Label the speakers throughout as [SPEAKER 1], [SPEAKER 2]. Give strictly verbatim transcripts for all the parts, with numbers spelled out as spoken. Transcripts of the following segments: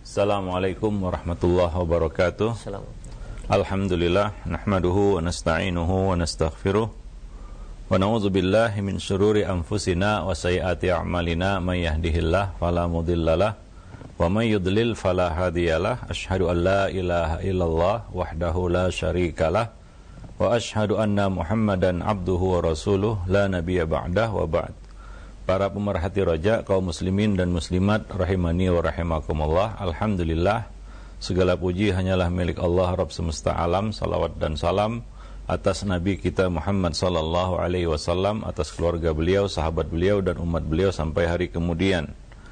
[SPEAKER 1] Assalamualaikum warahmatullahi wabarakatuh. Alhamdulillah, nahmaduhu wa nasta'inuhu wa nastaghfiruh wa na'udzu billahi min syururi anfusina wa sayyiati a'malina, may yahdihillahu fala mudhillalah wa may yudlil fala hadiyalah. Asyhadu an la ilaha illallah wahdahu la syarikalah wa asyhadu anna Muhammadan abduhu wa rasuluh la nabiyya ba'dah wa ba'd. Para pemerhati roja, kaum muslimin dan muslimat rahimani wa rahimakumullah. Alhamdulillah, segala puji hanyalah milik Allah Rabb semesta alam. Salawat dan salam atas Nabi kita Muhammad sallallahu alaihi wasallam, atas keluarga beliau, sahabat beliau dan umat beliau sampai hari kemudian.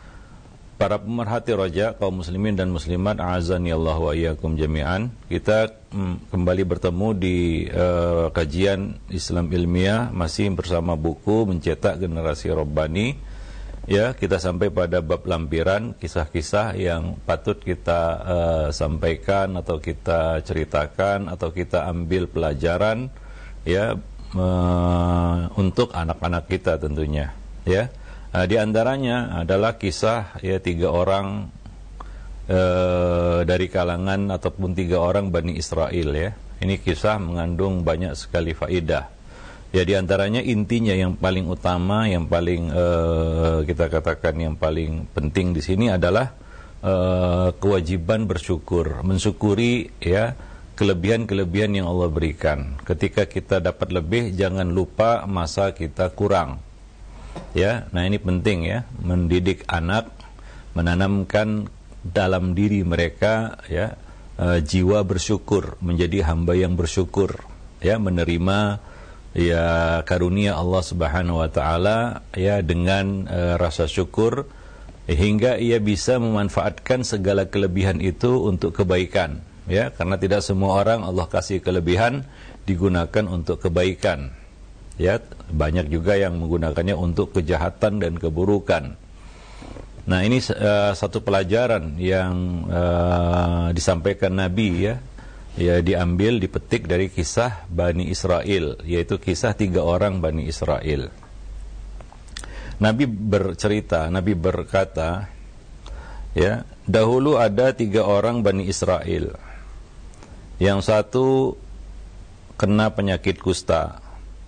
[SPEAKER 1] Para pemerhati roja, kaum muslimin dan muslimat, a'azani Allah wa iyyakum jami'an. Kita mm, kembali bertemu di uh, kajian Islam ilmiah, masih bersama buku Mencetak Generasi Rabbani. Ya, kita sampai pada bab lampiran, kisah-kisah yang patut kita uh, sampaikan atau kita ceritakan atau kita ambil pelajaran, ya, uh, untuk anak-anak kita tentunya, ya. Nah, di antaranya adalah kisah ya tiga orang e, dari kalangan ataupun tiga orang Bani Israel, ya. Ini kisah mengandung banyak sekali faidah. Ya, di antaranya intinya yang paling utama, yang paling e, kita katakan yang paling penting di sini adalah e, kewajiban bersyukur, mensyukuri ya kelebihan-kelebihan yang Allah berikan. Ketika kita dapat lebih, jangan lupa masa kita kurang. Ya, nah ini penting ya, mendidik anak, menanamkan dalam diri mereka ya e, jiwa bersyukur, menjadi hamba yang bersyukur, ya, menerima ya karunia Allah Subhanahu wa taala ya dengan e, rasa syukur, hingga ia bisa memanfaatkan segala kelebihan itu untuk kebaikan, ya, karena tidak semua orang Allah kasih kelebihan digunakan untuk kebaikan. Ya, banyak juga yang menggunakannya untuk kejahatan dan keburukan. Nah, ini uh, satu pelajaran yang uh, disampaikan Nabi, ya, ya diambil, dipetik dari kisah Bani Israel, yaitu kisah tiga orang Bani Israel. Nabi bercerita, Nabi berkata, ya, dahulu ada tiga orang Bani Israel. Yang satu kena penyakit kusta.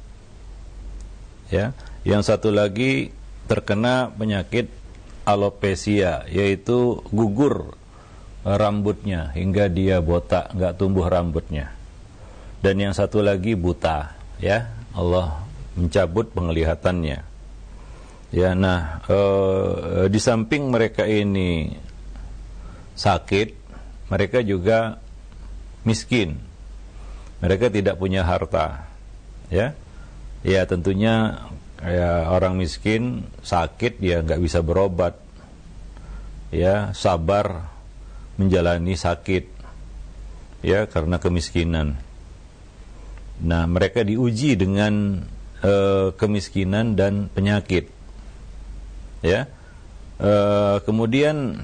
[SPEAKER 1] Ya, yang satu lagi terkena penyakit alopecia, yaitu gugur rambutnya hingga dia botak, nggak tumbuh rambutnya. Dan yang satu lagi buta, ya, Allah mencabut penglihatannya. Ya, nah, e, di samping mereka ini sakit, mereka juga miskin. Mereka tidak punya harta, ya. Ya, tentunya ya, orang miskin sakit dia nggak bisa berobat, ya, sabar menjalani sakit, ya, karena kemiskinan. Nah, mereka diuji dengan e, kemiskinan dan penyakit, ya. E, kemudian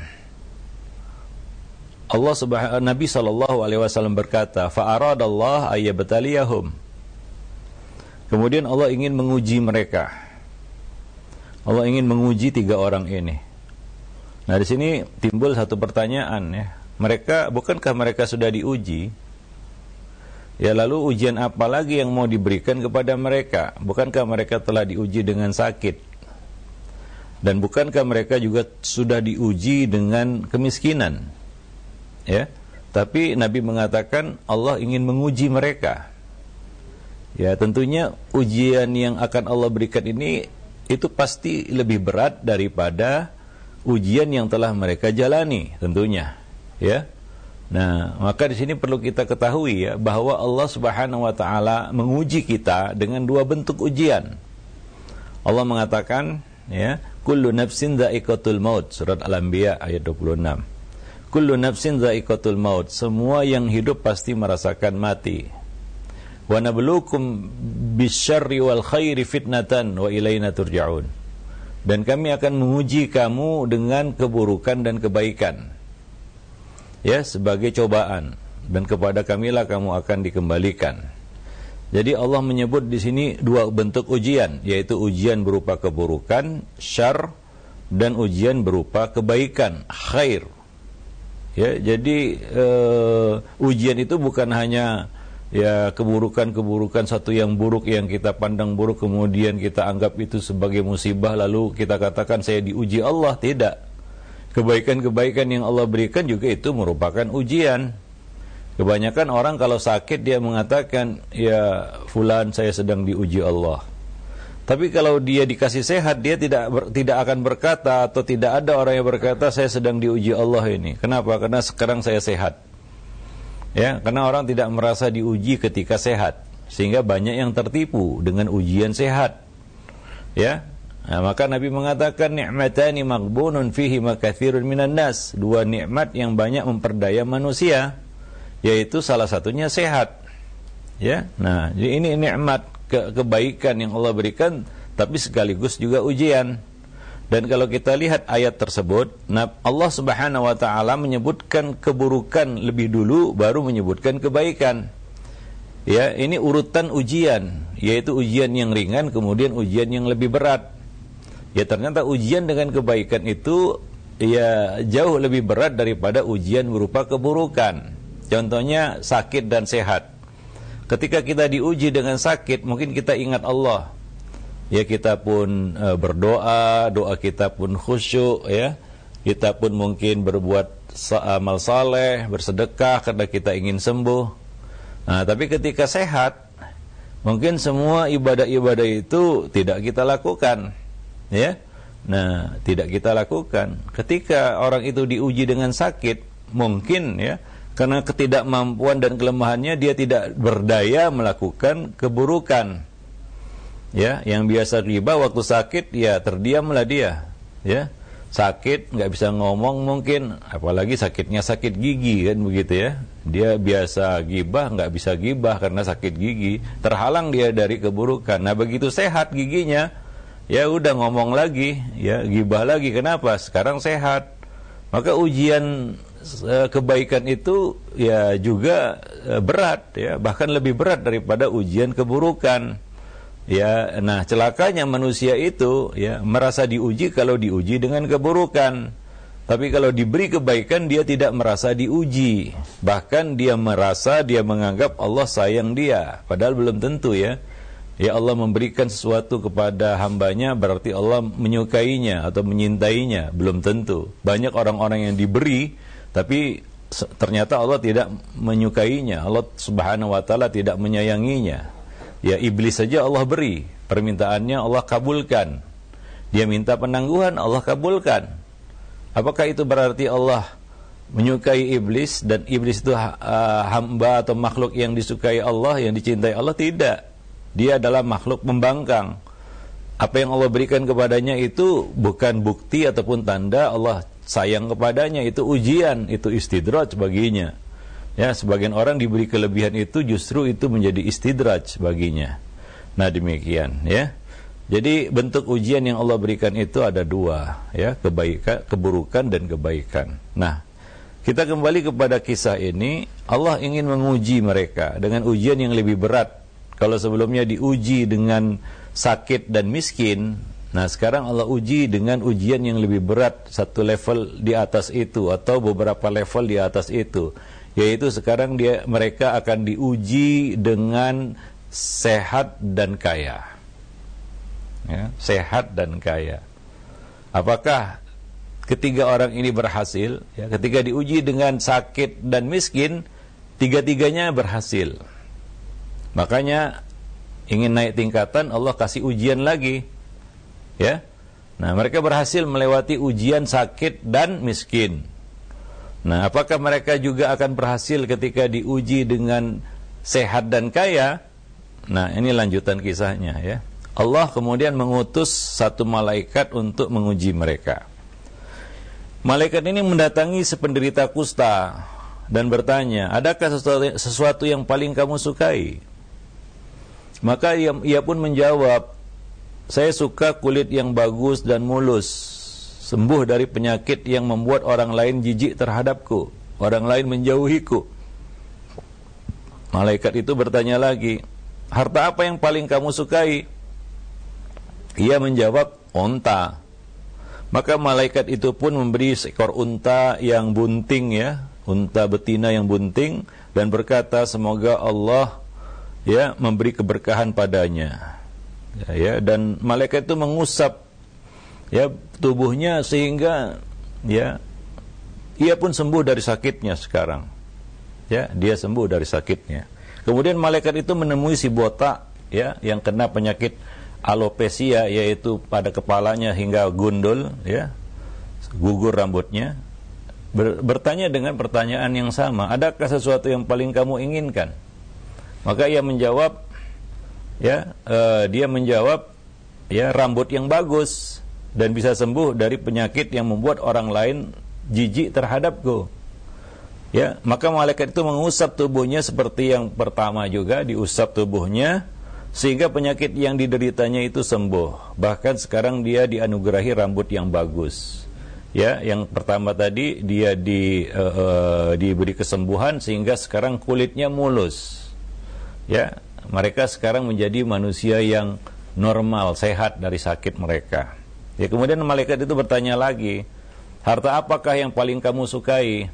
[SPEAKER 1] Allah subhanahu Nabi sallallahu alaihi wasallam berkata, fa aradallah ayyabtaliyahum. Kemudian Allah ingin menguji mereka. Allah ingin menguji tiga orang ini. Nah, di sini timbul satu pertanyaan, ya. Mereka, bukankah mereka sudah diuji? Ya, lalu ujian apa lagi yang mau diberikan kepada mereka? Bukankah mereka telah diuji dengan sakit? Dan bukankah mereka juga sudah diuji dengan kemiskinan? Ya. Tapi Nabi mengatakan Allah ingin menguji mereka. Ya, tentunya ujian yang akan Allah berikan ini itu pasti lebih berat daripada ujian yang telah mereka jalani, tentunya, ya. Nah, maka di sini perlu kita ketahui, ya, bahwa Allah Subhanahu wa taala menguji kita dengan dua bentuk ujian. Allah mengatakan, ya, kullu nafsin dha'iqatul maut, surat Al-Anbiya ayat dua puluh enam. Kullu nafsin dha'iqatul maut, semua yang hidup pasti merasakan mati. Wa nabluukum bisyarri wal khairi fitnatan wa ilaina turja'un. Dan kami akan menguji kamu dengan keburukan dan kebaikan, ya, sebagai cobaan, dan kepada kamilah kamu akan dikembalikan. Jadi Allah menyebut di sini dua bentuk ujian, yaitu ujian berupa keburukan, syarr, dan ujian berupa kebaikan, khair. Ya, jadi uh, ujian itu bukan hanya ya keburukan-keburukan satu yang buruk yang kita pandang buruk kemudian kita anggap itu sebagai musibah lalu kita katakan saya diuji Allah. Tidak. Kebaikan-kebaikan yang Allah berikan juga itu merupakan ujian. Kebanyakan orang kalau sakit dia mengatakan ya fulan saya sedang diuji Allah. Tapi kalau dia dikasih sehat, dia tidak ber, tidak akan berkata atau tidak ada orang yang berkata saya sedang diuji Allah ini. Kenapa? Karena sekarang saya sehat. Ya, karena orang tidak merasa diuji ketika sehat, sehingga banyak yang tertipu dengan ujian sehat. Ya. Nah, maka Nabi mengatakan ni'matani maghbunun fihi makatsirun minan nas. Dua nikmat yang banyak memperdaya manusia, yaitu salah satunya sehat. Ya. Nah, jadi ini nikmat ke kebaikan yang Allah berikan, tapi sekaligus juga ujian. Dan kalau kita lihat ayat tersebut, Allah Subhanahu wa taala menyebutkan keburukan lebih dulu baru menyebutkan kebaikan. Ya, ini urutan ujian, yaitu ujian yang ringan kemudian ujian yang lebih berat. Ya, ternyata ujian dengan kebaikan itu ya jauh lebih berat daripada ujian berupa keburukan. Contohnya sakit dan sehat. Ketika kita diuji dengan sakit, mungkin kita ingat Allah. Ya, kita pun e, berdoa, doa kita pun khusyuk, ya. Kita pun mungkin berbuat amal saleh, bersedekah karena kita ingin sembuh. Nah, tapi ketika sehat, mungkin semua ibadah-ibadah itu tidak kita lakukan, ya. Nah, tidak kita lakukan. Ketika orang itu diuji dengan sakit, mungkin ya karena ketidakmampuan dan kelemahannya dia tidak berdaya melakukan keburukan. Ya, yang biasa riba waktu sakit ya terdiamlah dia. Ya, sakit nggak bisa ngomong mungkin, apalagi sakitnya sakit gigi kan begitu ya. Dia biasa gibah nggak bisa gibah karena sakit gigi, terhalang dia dari keburukan. Nah, begitu sehat giginya, ya udah ngomong lagi, ya gibah lagi. Kenapa? Sekarang sehat. Maka ujian kebaikan itu ya juga berat, ya bahkan lebih berat daripada ujian keburukan. Ya, nah celakanya manusia itu ya merasa diuji kalau diuji dengan keburukan. Tapi kalau diberi kebaikan dia tidak merasa diuji. Bahkan dia merasa, dia menganggap Allah sayang dia, padahal belum tentu ya. Ya, Allah memberikan sesuatu kepada hambanya berarti Allah menyukainya atau menyintainya, belum tentu. Banyak orang-orang yang diberi tapi ternyata Allah tidak menyukainya, Allah Subhanahu wa taala tidak menyayanginya. Ya, iblis saja Allah beri, permintaannya Allah kabulkan. Dia minta penangguhan, Allah kabulkan. Apakah itu berarti Allah menyukai iblis dan iblis itu uh, hamba atau makhluk yang disukai Allah, yang dicintai Allah? Tidak. Dia adalah makhluk membangkang. Apa yang Allah berikan kepadanya itu bukan bukti ataupun tanda Allah sayang kepadanya, itu ujian, itu istidraj baginya. Ya, sebagian orang diberi kelebihan itu justru itu menjadi istidraj baginya. Nah, demikian ya. Jadi bentuk ujian yang Allah berikan itu ada dua, ya, kebaikan, keburukan dan kebaikan. Nah, kita kembali kepada kisah ini. Allah ingin menguji mereka dengan ujian yang lebih berat. Kalau sebelumnya diuji dengan sakit dan miskin, nah sekarang Allah uji dengan ujian yang lebih berat, satu level di atas itu atau beberapa level di atas itu, yaitu sekarang dia mereka akan diuji dengan sehat dan kaya. Ya, sehat dan kaya. Apakah ketiga orang ini berhasil? Ya, ketika diuji dengan sakit dan miskin, tiga-tiganya berhasil. Makanya ingin naik tingkatan, Allah kasih ujian lagi. Ya. Nah, mereka berhasil melewati ujian sakit dan miskin. Nah, apakah mereka juga akan berhasil ketika diuji dengan sehat dan kaya? Nah, ini lanjutan kisahnya ya. Allah kemudian mengutus satu malaikat untuk menguji mereka. Malaikat ini mendatangi si penderita kusta dan bertanya, "Adakah sesuatu, sesuatu yang paling kamu sukai?" Maka ia, ia pun menjawab, "Saya suka kulit yang bagus dan mulus, sembuh dari penyakit yang membuat orang lain jijik terhadapku, orang lain menjauhiku." Malaikat itu bertanya lagi, "Harta apa yang paling kamu sukai?" Ia menjawab, "Onta." Maka malaikat itu pun memberi seekor unta yang bunting, ya, unta betina yang bunting, dan berkata semoga Allah, ya, memberi keberkahan padanya. Ya, ya, dan malaikat itu mengusap, ya, tubuhnya sehingga, ya, ia pun sembuh dari sakitnya sekarang. Ya, dia sembuh dari sakitnya. Kemudian malaikat itu menemui si botak, ya, yang kena penyakit alopecia, yaitu pada kepalanya hingga gundul, ya, gugur rambutnya. Ber, bertanya dengan pertanyaan yang sama, adakah sesuatu yang paling kamu inginkan? Maka ia menjawab, ya, uh, dia menjawab, ya, rambut yang bagus dan bisa sembuh dari penyakit yang membuat orang lain jijik terhadapku. Ya, maka malaikat itu mengusap tubuhnya seperti yang pertama juga, diusap tubuhnya sehingga penyakit yang dideritanya itu sembuh. Bahkan sekarang dia dianugerahi rambut yang bagus. Ya, yang pertama tadi dia di uh, uh, diberi kesembuhan sehingga sekarang kulitnya mulus. Ya, mereka sekarang menjadi manusia yang normal, sehat dari sakit mereka. Ya, kemudian malaikat itu bertanya lagi, harta apakah yang paling kamu sukai?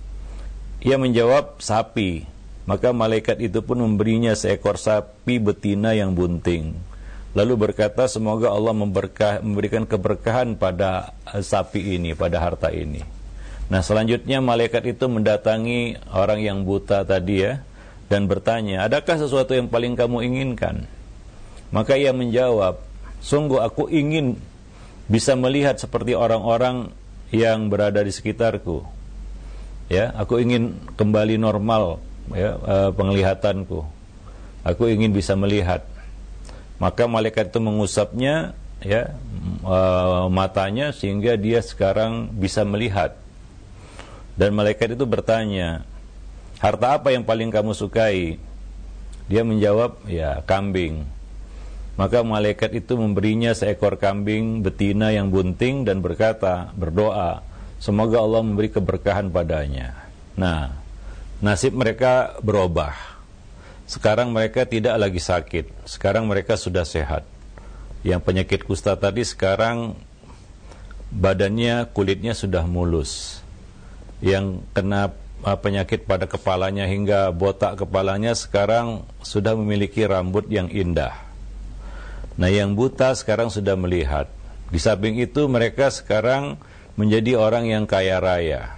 [SPEAKER 1] Ia menjawab, sapi. Maka malaikat itu pun memberinya seekor sapi betina yang bunting. Lalu berkata, semoga Allah memberkah, memberikan keberkahan pada sapi ini, pada harta ini. Nah, selanjutnya malaikat itu mendatangi orang yang buta tadi, ya, dan bertanya, adakah sesuatu yang paling kamu inginkan? Maka ia menjawab, sungguh aku ingin bisa melihat seperti orang-orang yang berada di sekitarku. Ya, aku ingin kembali normal, ya, uh, penglihatanku. Aku ingin bisa melihat. Maka malaikat itu mengusapnya, ya, uh, matanya sehingga dia sekarang bisa melihat. Dan malaikat itu bertanya, harta apa yang paling kamu sukai? Dia menjawab, ya, kambing. Maka malaikat itu memberinya seekor kambing betina yang bunting dan berkata, berdoa, semoga Allah memberi keberkahan padanya. Nah, nasib mereka berubah. Sekarang mereka tidak lagi sakit. Sekarang mereka sudah sehat. Yang penyakit kusta tadi sekarang badannya, kulitnya sudah mulus. Yang kena penyakit pada kepalanya hingga botak kepalanya sekarang sudah memiliki rambut yang indah. Nah, yang buta sekarang sudah melihat. Di samping itu mereka sekarang menjadi orang yang kaya raya.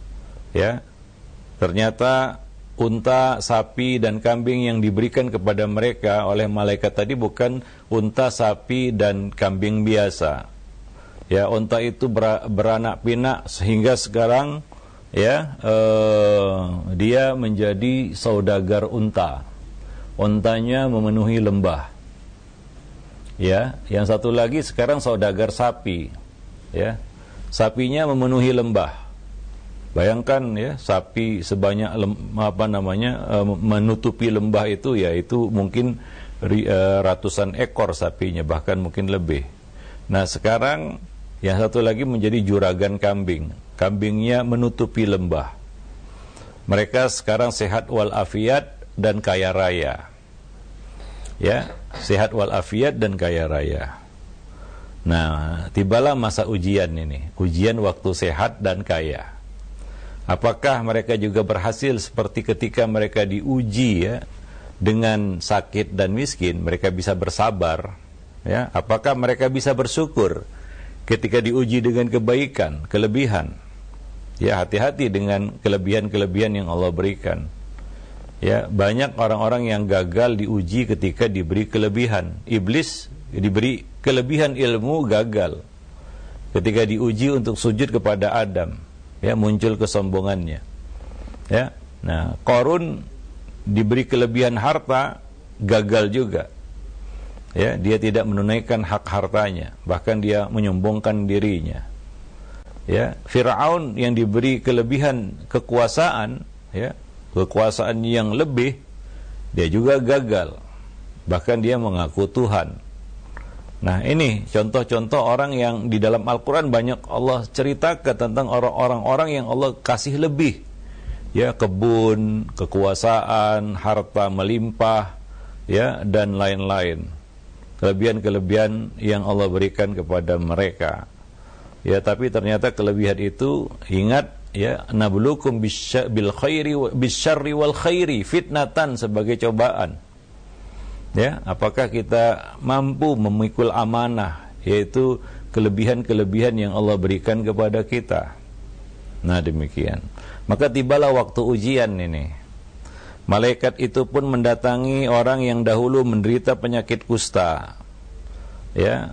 [SPEAKER 1] Ya. Ternyata unta, sapi, dan kambing yang diberikan kepada mereka oleh malaikat tadi bukan unta, sapi, dan kambing biasa. Ya, unta itu ber, beranak pinak sehingga sekarang, ya, eh, dia menjadi saudagar unta. Untanya memenuhi lembah. Ya, yang satu lagi sekarang saudagar sapi. Ya, sapinya memenuhi lembah. Bayangkan, ya, sapi sebanyak lem, apa namanya uh, menutupi lembah itu, ya, itu mungkin ri, uh, ratusan ekor sapinya, bahkan mungkin lebih. Nah, sekarang yang satu lagi menjadi juragan kambing. Kambingnya menutupi lembah. Mereka sekarang sehat walafiat dan kaya raya. Ya, sehat walafiat dan kaya raya. Nah, tibalah masa ujian ini, ujian waktu sehat dan kaya. Apakah mereka juga berhasil seperti ketika mereka diuji, ya, dengan sakit dan miskin, mereka bisa bersabar, ya? Apakah mereka bisa bersyukur ketika diuji dengan kebaikan, kelebihan? Ya, hati-hati dengan kelebihan-kelebihan yang Allah berikan. Ya, banyak orang-orang yang gagal diuji ketika diberi kelebihan. Iblis diberi kelebihan ilmu, gagal. Ketika diuji untuk sujud kepada Adam, ya, muncul kesombongannya. Ya. Nah, Qarun diberi kelebihan harta, gagal juga. Ya, dia tidak menunaikan hak hartanya, bahkan dia menyombongkan dirinya. Ya, Firaun yang diberi kelebihan kekuasaan, ya, kekuasaan yang lebih, dia juga gagal. Bahkan dia mengaku Tuhan. Nah, ini contoh-contoh orang yang di dalam Al-Quran banyak Allah ceritakan tentang orang-orang yang Allah kasih lebih. Ya, kebun, kekuasaan, harta melimpah, ya, dan lain-lain. Kelebihan-kelebihan yang Allah berikan kepada mereka. Ya, tapi ternyata kelebihan itu, ingat ya, nabluukum bil khairi bisyarri wal khairi fitnatan, sebagai cobaan. Ya, apakah kita mampu memikul amanah, yaitu kelebihan-kelebihan yang Allah berikan kepada kita. Nah, demikian. Maka tibalah waktu ujian ini. Malaikat itu pun mendatangi orang yang dahulu menderita penyakit kusta. Ya,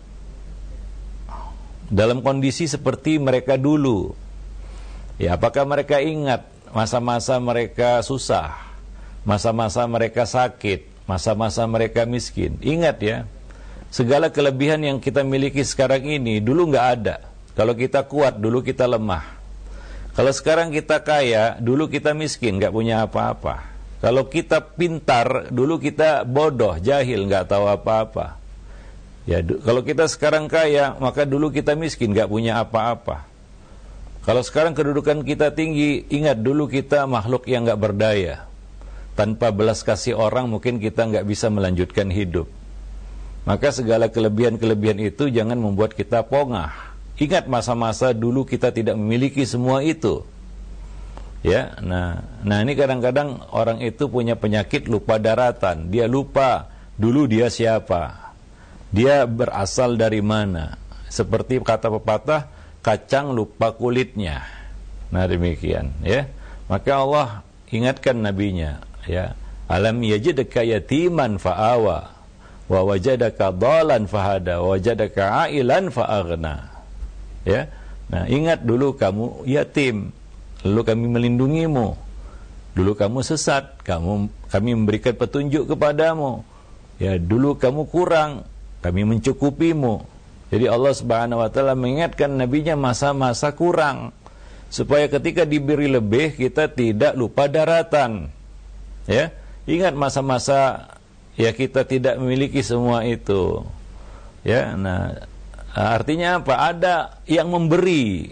[SPEAKER 1] dalam kondisi seperti mereka dulu. Ya, apakah mereka ingat masa-masa mereka susah, masa-masa mereka sakit, masa-masa mereka miskin? Ingat ya, segala kelebihan yang kita miliki sekarang ini dulu nggak ada. Kalau kita kuat, dulu kita lemah. Kalau sekarang kita kaya, dulu kita miskin, nggak punya apa-apa. Kalau kita pintar, dulu kita bodoh, jahil, nggak tahu apa-apa. Ya, kalau kita sekarang kaya, maka dulu kita miskin, gak punya apa-apa. Kalau sekarang kedudukan kita tinggi, ingat dulu kita makhluk yang gak berdaya. Tanpa belas kasih orang, mungkin kita gak bisa melanjutkan hidup. Maka segala kelebihan-kelebihan itu jangan membuat kita pongah. Ingat masa-masa dulu kita tidak memiliki semua itu. Ya, nah, nah ini kadang-kadang orang itu punya penyakit lupa daratan. Dia lupa dulu dia siapa. Dia berasal dari mana? Seperti kata pepatah, kacang lupa kulitnya. Nah, demikian ya. Maka Allah ingatkan nabinya, ya, alam yajidka yatiman fa'awa wa wajadaka dhalan fahada wa wajadaka ailan fa'aghna. Ya. Nah, ingat dulu kamu yatim, lalu kami melindungimu. Dulu kamu sesat, kamu kami memberikan petunjuk kepadamu. Ya, dulu kamu kurang, kami mencukupimu. Jadi Allah Subhanahu wa taala mengingatkan nabinya masa-masa kurang, supaya ketika diberi lebih kita tidak lupa daratan. Ya, ingat masa-masa ya kita tidak memiliki semua itu. Ya, nah artinya apa? Ada yang memberi.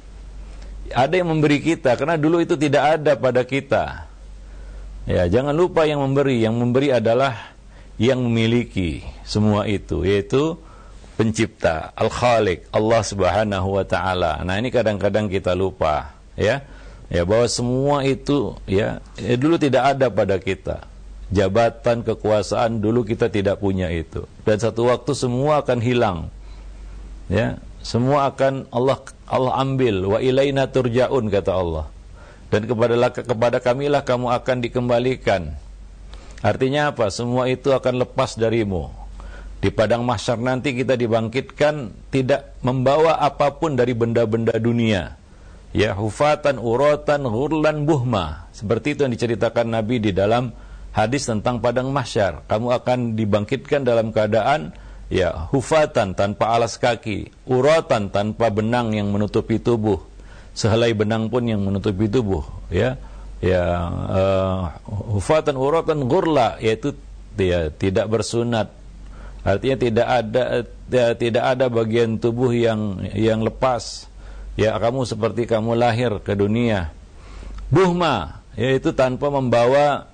[SPEAKER 1] Ada yang memberi kita, karena dulu itu tidak ada pada kita. Ya, jangan lupa yang memberi, yang memberi adalah yang memiliki semua itu, yaitu pencipta, Al-Khaliq, Allah Subhanahu wa taala. Nah, ini kadang-kadang kita lupa, ya. Ya, bahwa semua itu ya, ya dulu tidak ada pada kita. Jabatan, kekuasaan dulu kita tidak punya itu. Dan satu waktu semua akan hilang. Ya, semua akan Allah Allah ambil, wa ilaina turja'un, kata Allah. Dan kepada kepada kamilah kamu akan dikembalikan. Artinya apa? Semua itu akan lepas darimu. Di padang mahsyar nanti kita dibangkitkan tidak membawa apapun dari benda-benda dunia. Ya, hufatan, uratan, ghurlan, buhma. Seperti itu yang diceritakan Nabi di dalam hadis tentang padang mahsyar. Kamu akan dibangkitkan dalam keadaan ya, hufatan, tanpa alas kaki, uratan, tanpa benang yang menutupi tubuh, sehelai benang pun yang menutupi tubuh, ya. Ya, uh, hufatan uratan ghurla, yaitu ya, tidak bersunat. Artinya tidak ada ya, tidak ada bagian tubuh yang yang lepas. Ya, kamu seperti kamu lahir ke dunia. Buhma, yaitu tanpa membawa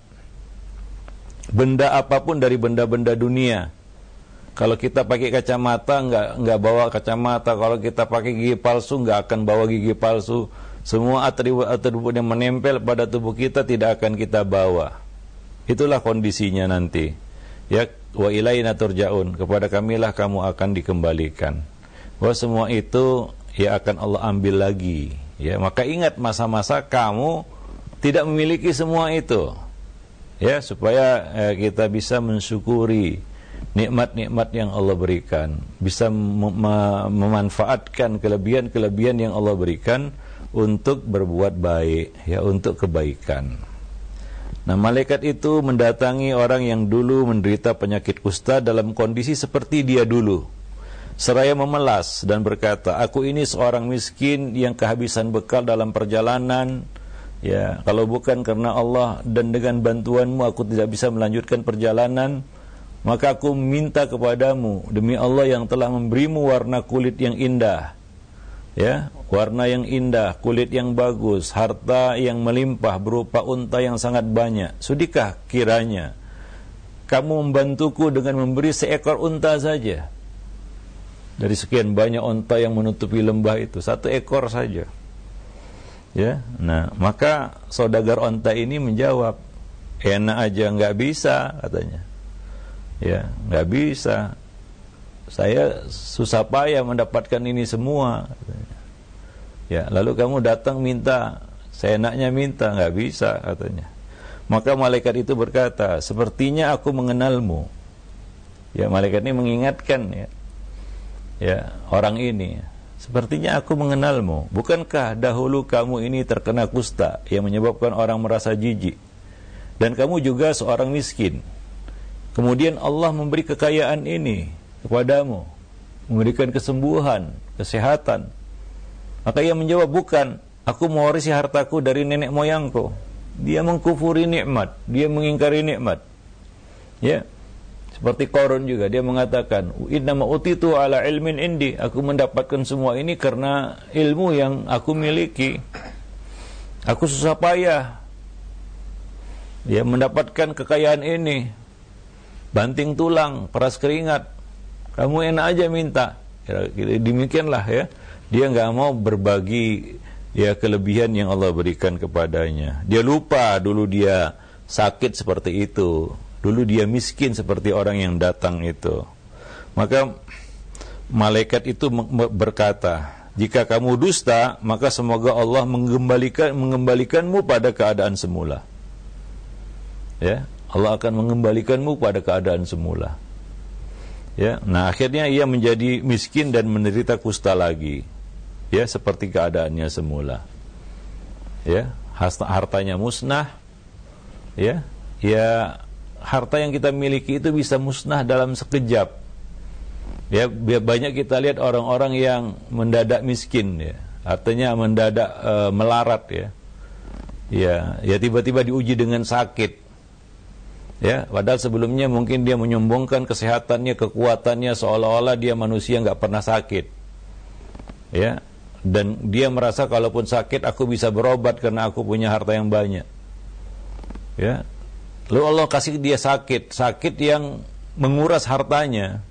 [SPEAKER 1] benda apapun dari benda-benda dunia. Kalau kita pakai kacamata nggak nggak bawa kacamata. Kalau kita pakai gigi palsu nggak akan bawa gigi palsu. Semua atribut-atribut yang menempel pada tubuh kita tidak akan kita bawa. Itulah kondisinya nanti. Ya, wa ilaina turja'un, kepada kamilah kamu akan dikembalikan. Bahwa semua itu ya akan Allah ambil lagi. Ya, maka ingat masa-masa kamu tidak memiliki semua itu. Ya, supaya eh, kita bisa mensyukuri nikmat-nikmat yang Allah berikan, bisa mem memanfaatkan kelebihan-kelebihan yang Allah berikan untuk berbuat baik, ya, untuk kebaikan. Nah, malaikat itu mendatangi orang yang dulu menderita penyakit kusta dalam kondisi seperti dia dulu, seraya memelas dan berkata, aku ini seorang miskin yang kehabisan bekal dalam perjalanan. Ya, kalau bukan karena Allah dan dengan bantuanmu aku tidak bisa melanjutkan perjalanan. Maka aku minta kepadamu demi Allah yang telah memberimu warna kulit yang indah, ya, warna yang indah, kulit yang bagus, harta yang melimpah berupa unta yang sangat banyak. Sudikah kiranya kamu membantuku dengan memberi seekor unta saja? Dari sekian banyak onta yang menutupi lembah itu, satu ekor saja. Ya, nah maka saudagar onta ini menjawab, enak aja nggak bisa katanya. Ya, nggak bisa. Saya susah payah mendapatkan ini semua. Katanya. Ya, lalu kamu datang minta, seenaknya minta, nggak bisa katanya. Maka malaikat itu berkata, sepertinya aku mengenalmu. Ya, malaikat ini mengingatkan ya, ya orang ini. Sepertinya aku mengenalmu. Bukankah dahulu kamu ini terkena kusta yang menyebabkan orang merasa jijik? Dan kamu juga seorang miskin. Kemudian Allah memberi kekayaan ini kepadamu, memberikan kesembuhan, kesehatan. Maka ia menjawab, bukan, aku mewarisi hartaku dari nenek moyangku. Dia mengkufuri nikmat, dia mengingkari nikmat. Ya. Seperti Qarun juga, dia mengatakan, innama utitu ala ilmin indi, aku mendapatkan semua ini karena ilmu yang aku miliki. Aku susah payah dia mendapatkan kekayaan ini, banting tulang, peras keringat. Kamu enak aja minta. Ya, demikianlah ya. Dia nggak mau berbagi ya kelebihan yang Allah berikan kepadanya. Dia lupa dulu dia sakit seperti itu. Dulu dia miskin seperti orang yang datang itu. Maka malaikat itu berkata, jika kamu dusta, maka semoga Allah mengembalikan mengembalikanmu pada keadaan semula. Ya, Allah akan mengembalikanmu pada keadaan semula. Ya, nah akhirnya ia menjadi miskin dan menderita kusta lagi. Ya, seperti keadaannya semula. Ya, hartanya musnah. Ya, ya harta yang kita miliki itu bisa musnah dalam sekejap. Ya, banyak kita lihat orang-orang yang mendadak miskin ya. Artinya mendadak e, melarat ya. Ya, ya tiba-tiba diuji dengan sakit. Ya, padahal sebelumnya mungkin dia menyombongkan kesehatannya, kekuatannya seolah-olah dia manusia nggak pernah sakit. Ya, dan dia merasa kalaupun sakit aku bisa berobat karena aku punya harta yang banyak. Ya. Lalu Allah kasih dia sakit, sakit yang menguras hartanya.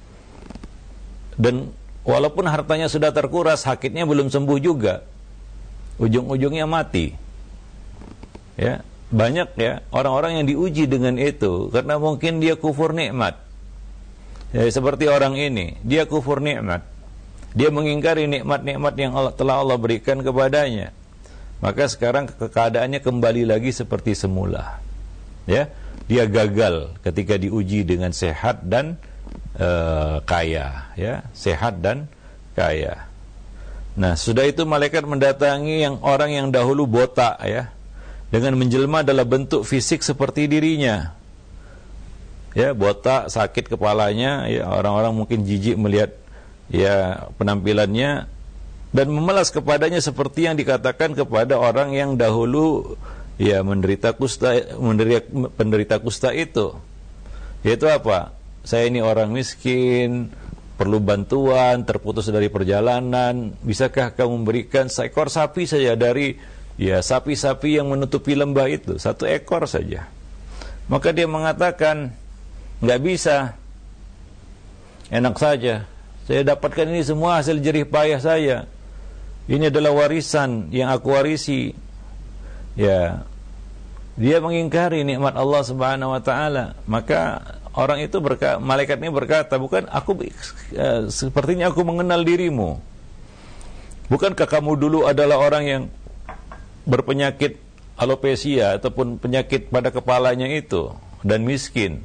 [SPEAKER 1] Dan walaupun hartanya sudah terkuras, sakitnya belum sembuh juga. Ujung-ujungnya mati. Ya, banyak ya orang-orang yang diuji dengan itu karena mungkin dia kufur nikmat. Ya, seperti orang ini, dia kufur nikmat. Dia mengingkari nikmat-nikmat yang Allah, telah Allah berikan kepadanya. Maka sekarang keadaannya kembali lagi seperti semula. Ya, dia gagal ketika diuji dengan sehat dan uh, kaya, ya, sehat dan kaya. Nah, sudah itu malaikat mendatangi yang orang yang dahulu botak, ya, dengan menjelma dalam bentuk fisik seperti dirinya. Ya, botak, sakit kepalanya, ya, orang-orang mungkin jijik melihat ya penampilannya dan memelas kepadanya seperti yang dikatakan kepada orang yang dahulu ya menderita kusta, menderita penderita kusta itu. Yaitu apa? Saya ini orang miskin, perlu bantuan, terputus dari perjalanan. Bisakah kamu memberikan seekor sapi saja dari ya sapi-sapi yang menutupi lembah itu, satu ekor saja? Maka dia mengatakan, nggak bisa. Enak saja. Saya dapatkan ini semua hasil jerih payah saya. Ini adalah warisan yang aku warisi. Ya, dia mengingkari nikmat Allah Subhanahu wa taala. Maka orang itu berkata, malaikat ini berkata, bukan aku uh, sepertinya aku mengenal dirimu. Bukankah kamu dulu adalah orang yang berpenyakit alopecia ataupun penyakit pada kepalanya itu dan miskin?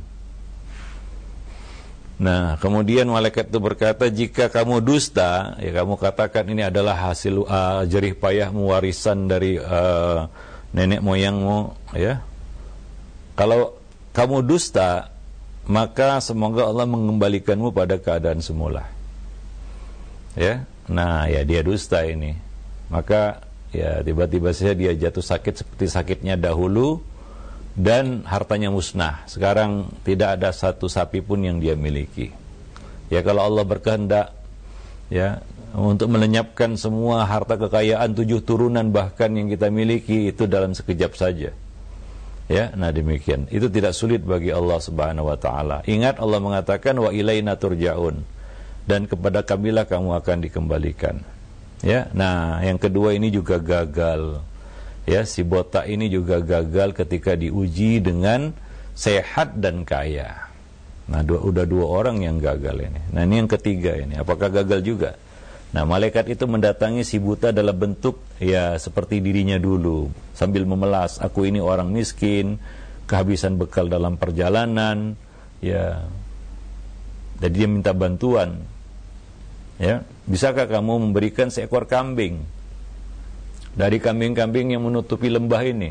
[SPEAKER 1] Nah, kemudian malaikat itu berkata, jika kamu dusta, ya kamu katakan ini adalah hasil uh, jerih payahmu, warisan dari uh, nenek moyangmu, ya. Kalau kamu dusta, maka semoga Allah mengembalikanmu pada keadaan semula. Ya. Nah, ya dia dusta ini. Maka ya tiba-tiba saja dia jatuh sakit seperti sakitnya dahulu dan hartanya musnah. Sekarang tidak ada satu sapi pun yang dia miliki. Ya, kalau Allah berkehendak ya untuk melenyapkan semua harta kekayaan tujuh turunan bahkan yang kita miliki itu dalam sekejap saja. Ya, nah demikian. Itu tidak sulit bagi Allah Subhanahu wa taala. Ingat Allah mengatakan wa ilaina turja'un. dan kepada kamilah kamu akan dikembalikan. Ya, nah yang kedua ini juga gagal. Ya, si botak ini juga gagal ketika diuji dengan sehat dan kaya. Nah, dua, udah dua orang yang gagal ini. Nah, ini yang ketiga ini, apakah gagal juga? Nah, malaikat itu mendatangi si buta dalam bentuk ya seperti dirinya dulu, sambil memelas, aku ini orang miskin, kehabisan bekal dalam perjalanan, ya. Jadi dia minta bantuan. Ya, bisakah kamu memberikan seekor kambing dari kambing-kambing yang menutupi lembah ini?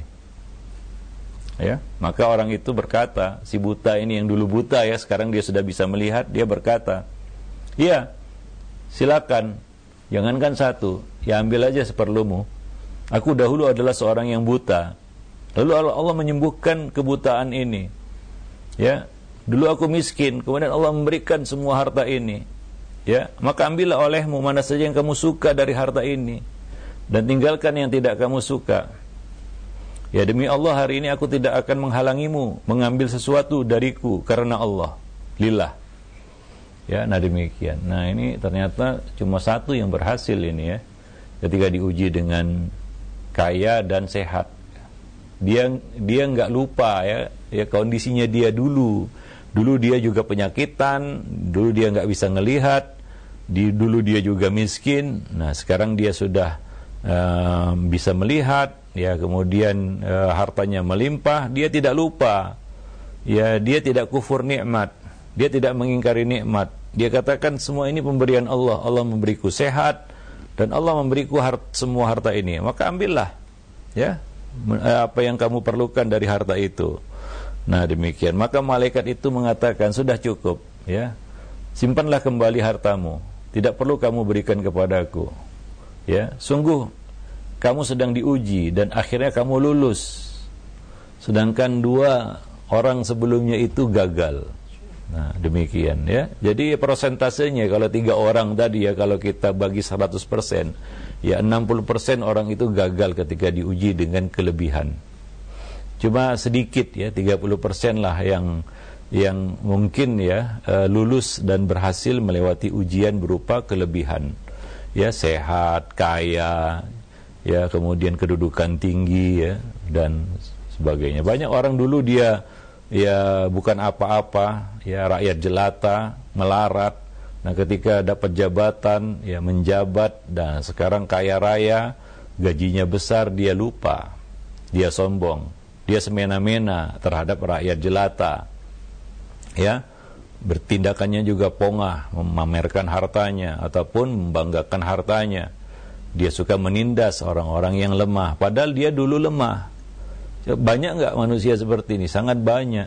[SPEAKER 1] Ya, maka orang itu berkata, si buta ini yang dulu buta ya, sekarang dia sudah bisa melihat, dia berkata, "Iya, silakan. Jangankan satu, ya ambil aja seperlumu. Aku dahulu adalah seorang yang buta. Lalu Allah menyembuhkan kebutaan ini. Ya, dulu aku miskin, kemudian Allah memberikan semua harta ini. Ya, maka ambillah olehmu mana saja yang kamu suka dari harta ini, dan tinggalkan yang tidak kamu suka. Ya, demi Allah hari ini aku tidak akan menghalangimu mengambil sesuatu dariku karena Allah. Lillah." Ya, nah demikian. Nah, ini ternyata cuma satu yang berhasil ini ya. Ketika diuji dengan kaya dan sehat. Dia dia enggak lupa ya, ya kondisinya dia dulu. Dulu dia juga penyakitan, dulu dia enggak bisa ngelihat, di dulu dia juga miskin. Nah, sekarang dia sudah uh, bisa melihat, ya, kemudian uh, hartanya melimpah, dia tidak lupa. Ya, dia tidak kufur nikmat. Dia tidak mengingkari nikmat. Dia katakan semua ini pemberian Allah. Allah memberiku sehat dan Allah memberiku hart, semua harta ini. Maka ambillah, ya, apa yang kamu perlukan dari harta itu. Nah, demikian. Maka malaikat itu mengatakan, sudah cukup, ya. Simpanlah kembali hartamu. Tidak perlu kamu berikan kepadaku. Ya, sungguh kamu sedang diuji dan akhirnya kamu lulus. Sedangkan dua orang sebelumnya itu gagal. Nah, demikian ya. Jadi persentasenya kalau tiga orang tadi ya, kalau kita bagi seratus persen, ya enam puluh persen orang itu gagal ketika diuji dengan kelebihan. Cuma sedikit ya, tiga puluh persen lah yang yang mungkin ya uh, lulus dan berhasil melewati ujian berupa kelebihan. Ya, sehat, kaya, ya, kemudian kedudukan tinggi ya, dan sebagainya. Banyak orang dulu dia ya bukan apa-apa, ya rakyat jelata, melarat. Nah, ketika dapat jabatan, ya menjabat, dan sekarang kaya raya, gajinya besar, dia lupa, dia sombong, dia semena-mena terhadap rakyat jelata. Ya, bertindakannya juga pongah, memamerkan hartanya ataupun membanggakan hartanya. Dia suka menindas orang-orang yang lemah, padahal dia dulu lemah. Banyak nggak manusia seperti ini? Sangat banyak.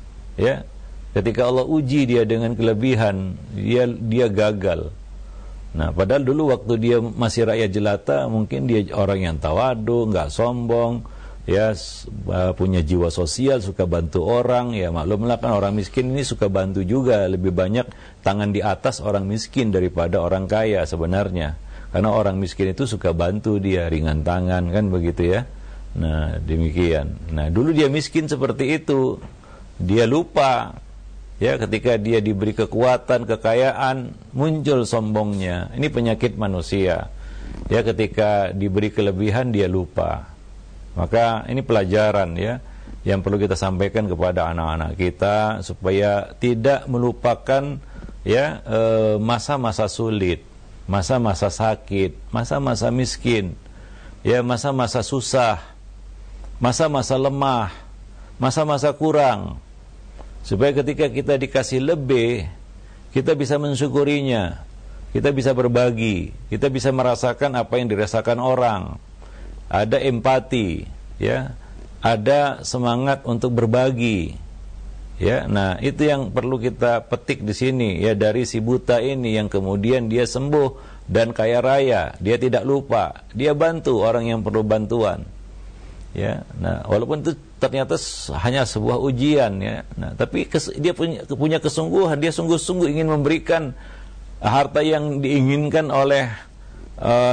[SPEAKER 1] Ya, ketika Allah uji dia dengan kelebihan, dia dia gagal. Nah, padahal dulu waktu dia masih rakyat jelata, mungkin dia orang yang tawadu, nggak sombong, ya, punya jiwa sosial, suka bantu orang. Ya, maklumlah kan orang miskin ini suka bantu juga, lebih banyak tangan di atas orang miskin daripada orang kaya sebenarnya. Karena orang miskin itu suka bantu dia, ringan tangan, kan begitu ya. Nah, demikian. Nah, dulu dia miskin seperti itu. Dia lupa. Ya, ketika dia diberi kekuatan, kekayaan, muncul sombongnya. Ini penyakit manusia. Ya, ketika diberi kelebihan dia lupa. Maka ini pelajaran ya yang perlu kita sampaikan kepada anak-anak kita supaya tidak melupakan ya eh, masa-masa sulit, masa-masa sakit, masa-masa miskin, ya masa-masa susah, masa-masa lemah, masa-masa kurang, supaya ketika kita dikasih lebih, kita bisa mensyukurinya, kita bisa berbagi, kita bisa merasakan apa yang dirasakan orang, ada empati, ya, ada semangat untuk berbagi, ya. Nah, itu yang perlu kita petik di sini, ya, dari si buta ini yang kemudian dia sembuh dan kaya raya, dia tidak lupa, dia bantu orang yang perlu bantuan. Ya, nah walaupun itu ternyata hanya sebuah ujian ya, nah tapi kes, dia punya punya kesungguhan, dia sungguh-sungguh ingin memberikan harta yang diinginkan oleh uh,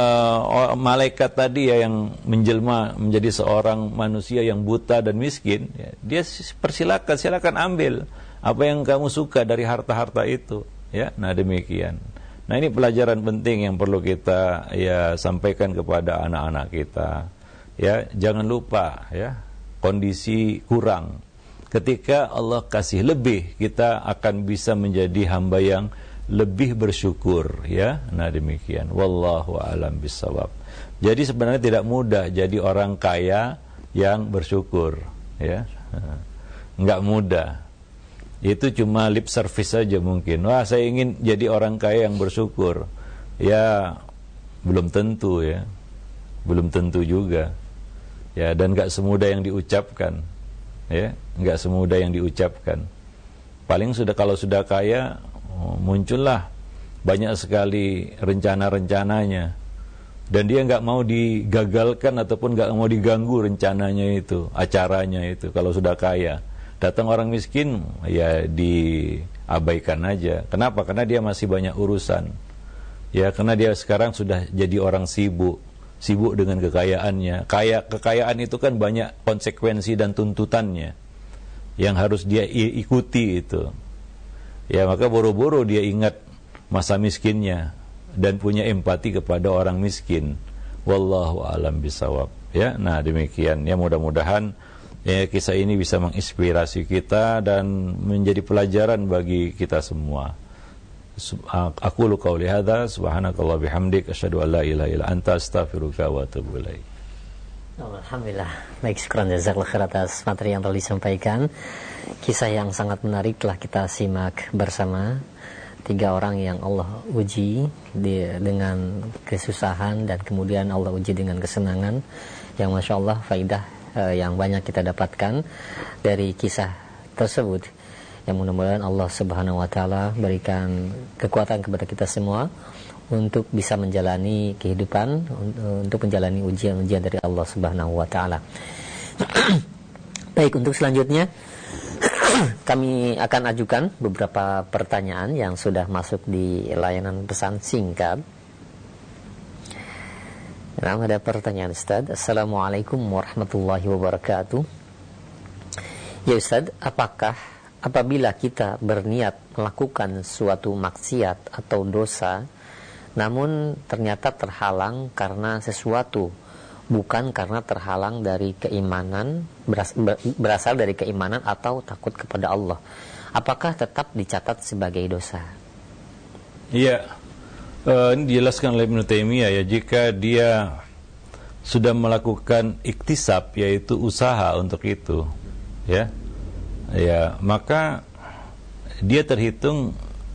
[SPEAKER 1] uh, malaikat tadi ya, yang menjelma menjadi seorang manusia yang buta dan miskin. Ya, dia persilakan, silakan ambil apa yang kamu suka dari harta-harta itu. ya. Nah, demikian. Nah, ini pelajaran penting yang perlu kita ya sampaikan kepada anak-anak kita. Ya, jangan lupa ya, kondisi kurang. Ketika Allah kasih lebih, kita akan bisa menjadi hamba yang lebih bersyukur ya. Nah, demikian. Wallahu a'lam bishawab. Jadi sebenarnya tidak mudah jadi orang kaya yang bersyukur ya. Enggak mudah. Itu cuma lip service saja mungkin. Wah, saya ingin jadi orang kaya yang bersyukur. Ya, belum tentu ya. Belum tentu juga. Ya, dan enggak semudah yang diucapkan. Ya, enggak semudah yang diucapkan. Paling sudah kalau sudah kaya, oh, muncullah banyak sekali rencana-rencananya. Dan dia enggak mau digagalkan ataupun enggak mau diganggu rencananya itu, acaranya itu kalau sudah kaya. Datang orang miskin, ya diabaikan aja. Kenapa? Karena dia masih banyak urusan. Ya, karena dia sekarang sudah jadi orang sibuk, sibuk dengan kekayaannya. Kaya kekayaan itu kan banyak konsekuensi dan tuntutannya yang harus dia ikuti itu. Ya, maka boro-boro dia ingat masa miskinnya dan punya empati kepada orang miskin. Wallahu a'lam bishawab. Ya, nah demikian. Ya, mudah-mudahan ya, kisah ini bisa menginspirasi kita dan menjadi pelajaran bagi kita semua. Aku lu qauli hadza subhanakallah bihamdik asyhadu an la ilaha illa anta astaghfiruka wa atubu ilaik.
[SPEAKER 2] Alhamdulillah. Baik, syukran jazakallahu khair atas materi yang telah disampaikan. Kisah yang sangat menarik telah kita simak bersama. Tiga orang yang Allah uji di, dengan kesusahan dan kemudian Allah uji dengan kesenangan, yang masya Allah faidah yang banyak kita dapatkan dari kisah tersebut. Yang mudah-mudahan Allah Subhanahu wa taala berikan kekuatan kepada kita semua untuk bisa menjalani kehidupan, untuk menjalani ujian-ujian dari Allah Subhanahu wa taala. Baik, untuk selanjutnya kami akan ajukan beberapa pertanyaan yang sudah masuk di layanan pesan singkat. Nah, ada pertanyaan Ustaz. Assalamualaikum warahmatullahi wabarakatuh. Ya Ustaz, apakah apabila kita berniat melakukan suatu maksiat atau dosa, namun ternyata terhalang karena sesuatu, bukan karena terhalang dari keimanan, beras, berasal dari keimanan atau takut kepada Allah, apakah tetap dicatat sebagai dosa?
[SPEAKER 1] Iya. Uh, ini dijelaskan oleh Ibnu Taimiyah ya, jika dia sudah melakukan iktisab, yaitu usaha untuk itu, ya, ya, maka dia terhitung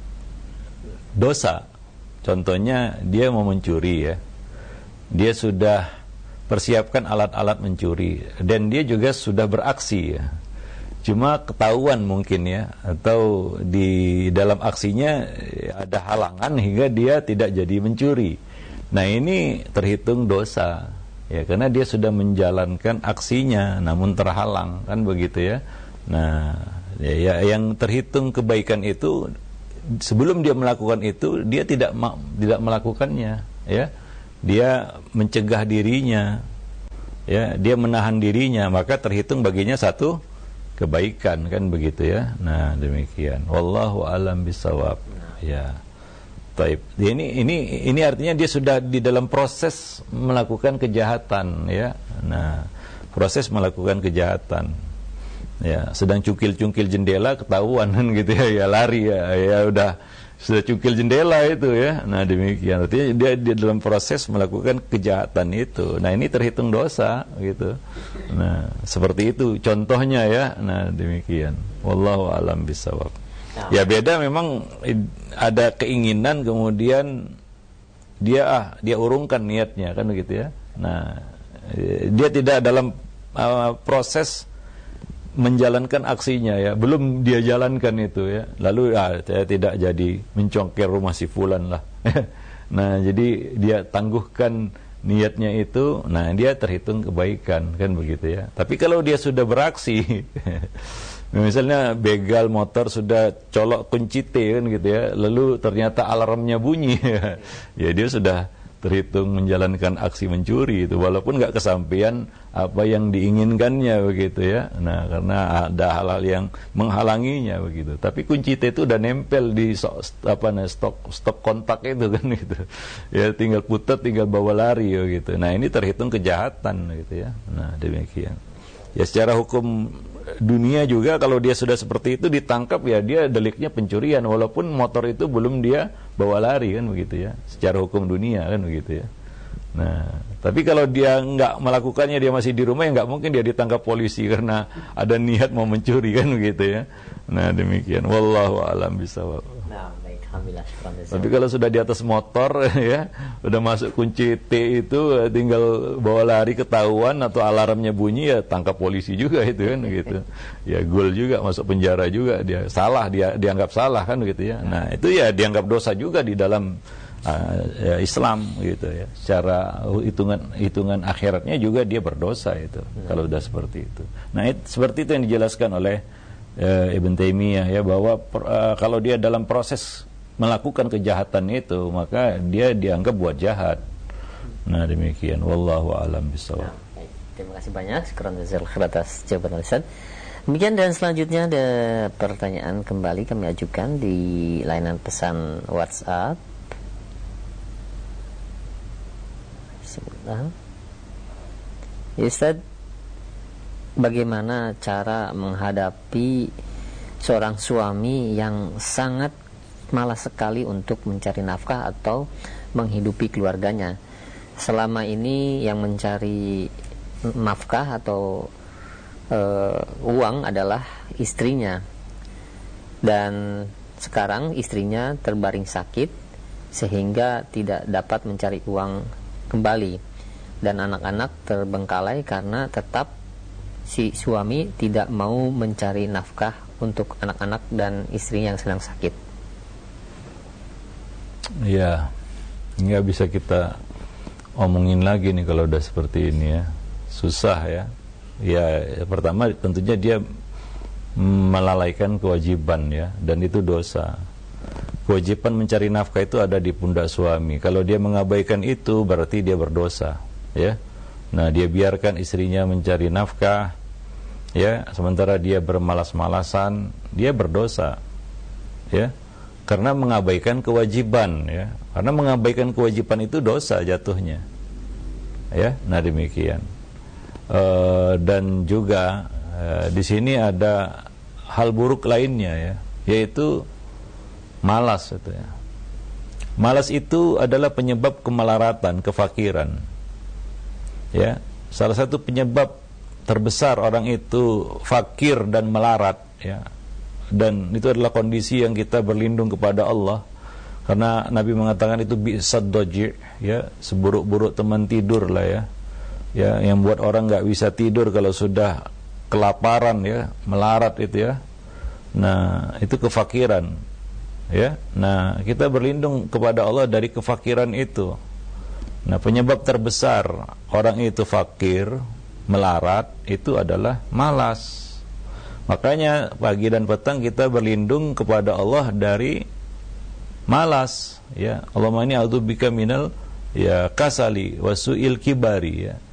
[SPEAKER 1] dosa. Contohnya dia mau mencuri ya, dia sudah persiapkan alat-alat mencuri dan dia juga sudah beraksi ya. Cuma ketahuan mungkin ya, atau di dalam aksinya ada halangan hingga dia tidak jadi mencuri. Nah, ini terhitung dosa ya, karena dia sudah menjalankan aksinya namun terhalang, kan begitu ya. Nah, ya, ya yang terhitung kebaikan itu sebelum dia melakukan itu dia tidak ma- tidak melakukannya ya. Dia mencegah dirinya ya, dia menahan dirinya, maka terhitung baginya satu kebaikan, kan begitu ya. Nah, demikian. Wallahu a'lam bishawab. Ya. Taib. Ini ini ini artinya dia sudah di dalam proses melakukan kejahatan ya. Nah, proses melakukan kejahatan. Ya, sedang cungkil-cungkil jendela ketahuan kan gitu ya, ya lari ya. Ya udah sudah cungkil jendela itu ya. Nah, demikian. Artinya dia di dalam proses melakukan kejahatan itu. Nah, ini terhitung dosa gitu. Nah, seperti itu contohnya ya. Nah, demikian. Wallahu a'lam bishawab. Ya, beda memang ada keinginan kemudian dia ah dia urungkan niatnya, kan begitu ya. Nah, dia tidak dalam uh, proses menjalankan aksinya ya, belum dia jalankan itu ya, lalu ah, saya tidak jadi mencongkel rumah si fulan lah. Nah, jadi dia tangguhkan niatnya itu, nah dia terhitung kebaikan, kan begitu ya. Tapi kalau dia sudah beraksi misalnya begal motor, sudah colok kunci T kan gitu ya, lalu ternyata alarmnya bunyi ya dia sudah terhitung menjalankan aksi mencuri itu, walaupun nggak kesampaian apa yang diinginkannya begitu ya. Nah, karena ada hal-hal yang menghalanginya begitu. Tapi kunci T itu udah nempel di so, apa nah, stok stok kontak itu kan gitu. Ya tinggal putar, tinggal bawa lari gitu. Nah, ini terhitung kejahatan gitu ya. Nah, demikian. Ya secara hukum dunia juga kalau dia sudah seperti itu ditangkap ya dia deliknya pencurian walaupun motor itu belum dia bawa lari kan begitu ya, secara hukum dunia kan begitu ya. Nah, tapi kalau dia nggak melakukannya, dia masih di rumah, ya nggak mungkin dia ditangkap polisi karena ada niat mau mencuri kan begitu ya. Nah, demikian. Wallahu a'lam bishawab.
[SPEAKER 2] Nah, baik, alhamdulillah.
[SPEAKER 1] Tapi kalau sudah di atas motor ya, udah masuk kunci T itu, tinggal bawa lari ketahuan atau alarmnya bunyi ya tangkap polisi juga itu kan gitu. Ya gol juga, masuk penjara juga, dia salah, dia dianggap salah kan gitu ya. Nah, itu ya dianggap dosa juga di dalam uh, ya, Islam gitu ya. Secara hitungan hitungan akhiratnya juga dia berdosa itu hmm. kalau sudah seperti itu. Nah, it, seperti itu yang dijelaskan oleh Uh, Ibn Taimiyah ya, bahwa uh, kalau dia dalam proses melakukan kejahatan itu maka dia dianggap buat jahat. Nah, demikian. Wallahu a'lam bishawab.
[SPEAKER 2] Nah, terima kasih banyak syukran jazakallahu khairan atas jawaban Ustaz. Demikian, dan selanjutnya ada pertanyaan kembali kami ajukan di layanan pesan WhatsApp. Bismillah. Ya, Ustaz, bagaimana cara menghadapi seorang suami yang sangat malas sekali untuk mencari nafkah atau menghidupi keluarganya? Selama ini yang mencari nafkah atau e, uang adalah istrinya, dan sekarang istrinya terbaring sakit sehingga tidak dapat mencari uang kembali, dan anak-anak terbengkalai karena tetap si suami tidak mau mencari nafkah untuk anak-anak dan istri yang sedang sakit.
[SPEAKER 1] Ya, nggak bisa kita omongin lagi nih kalau udah seperti ini ya. Susah ya. Ya, pertama tentunya dia melalaikan kewajiban ya, dan itu dosa. Kewajiban mencari nafkah itu ada di pundak suami. Kalau dia mengabaikan itu berarti dia berdosa ya. Nah, dia biarkan istrinya mencari nafkah ya, sementara dia bermalas-malasan, dia berdosa ya, karena mengabaikan kewajiban ya. Karena mengabaikan kewajiban itu dosa jatuhnya ya. Nah, demikian. E, dan juga e, di sini ada hal buruk lainnya ya, yaitu malas itu ya. Malas itu adalah penyebab kemelaratan, kefakiran ya. Salah satu penyebab terbesar orang itu fakir dan melarat ya, dan itu adalah kondisi yang kita berlindung kepada Allah, karena Nabi mengatakan itu bi'sad daji' ya, seburuk-buruk teman tidur lah ya, ya yang buat orang nggak bisa tidur kalau sudah kelaparan ya, melarat itu ya. Nah, itu kefakiran ya. Nah, kita berlindung kepada Allah dari kefakiran itu. Nah, penyebab terbesar orang itu fakir, melarat, itu adalah malas. Makanya pagi dan petang kita berlindung kepada Allah dari malas ya. Allahumma inni a'udzubika minal ya kasali wasu'il kibari ya.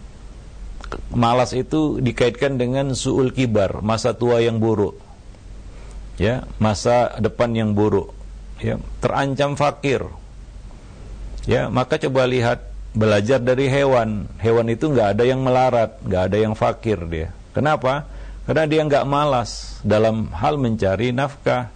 [SPEAKER 1] Malas itu dikaitkan dengan su'ul kibar, masa tua yang buruk ya, masa depan yang buruk ya, terancam fakir ya. Maka coba lihat, belajar dari hewan. Hewan itu nggak ada yang melarat, nggak ada yang fakir dia. Kenapa? Karena dia nggak malas dalam hal mencari nafkah.